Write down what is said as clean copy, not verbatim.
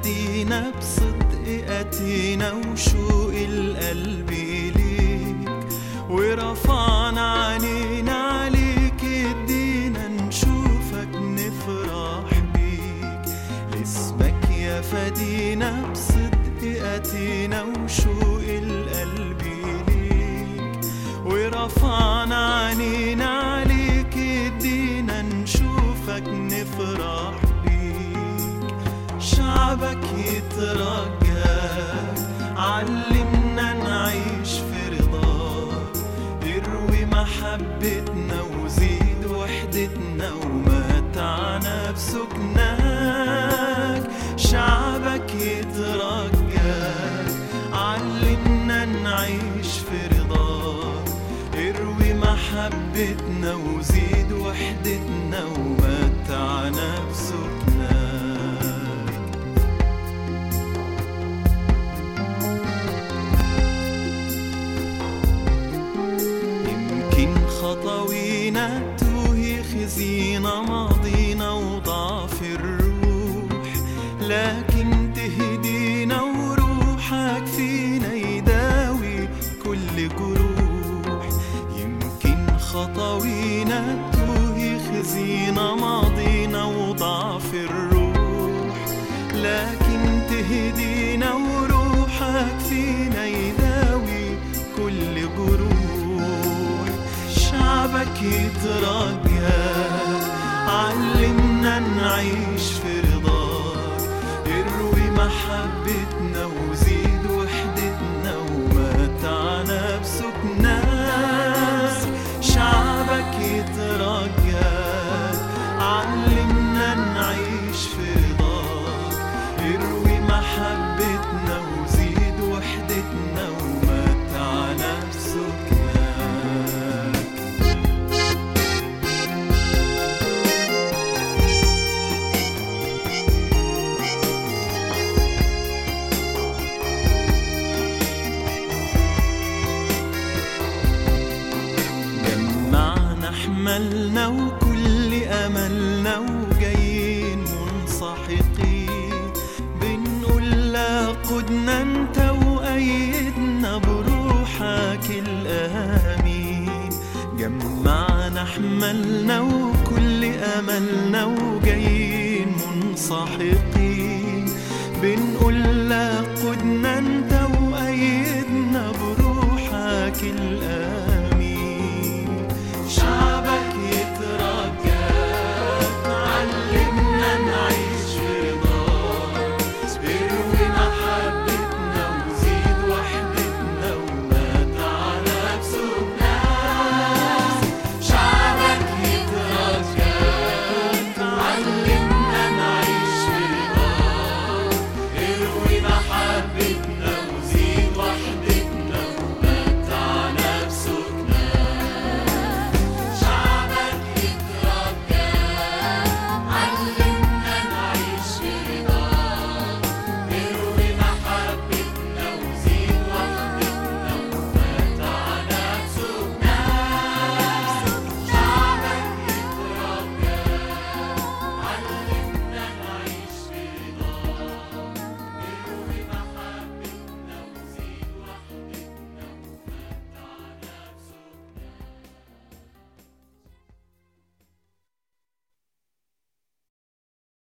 فدينا بصدق أتينا وشوق القلب إليك، ورفعنا عنينا عليك ادينا نشوفك نفرح بيك. لاسمك يا فدينا بصدق أتينا وشوق القلب إليك، ورفعنا عنينا عليك ادينا نشوفك نفرح بيك. شعبك يترجاك علمنا نعيش في رضاك، اروي محبتنا وزيد وحدتنا ومتعنا بسكناك. شعبك يترجاك علمنا نعيش في رضاك، اروي محبتنا وزيد وحدتنا ومتعنا بسكناك. خطوينا توهي خزينا ماضينا وضعف الروح، لكن تهدينا وروحك فينا يداوي كل جروح. يمكن خطوينا توهي خزينا ماضينا وضعف الروح، لكن تهدينا وروحك فينا يداوي كل جروح. شعبك يترجاك علمنا نعيش في رضاك، اروي محبتنا وزيد وحدتنا ومتعنا بسكناك. شعبك يترجاك علمنا نعيش في رضاك، اروي محبتنا وزيد وحدتنا ومتعنا بسكناك. أحملنا وكل أملنا وجايين منسحقين، بنقول لا قدنا أنت وأيدنا بروحك الآمين. جمعنا أحملنا وكل أملنا وجايين منسحقين، بنقول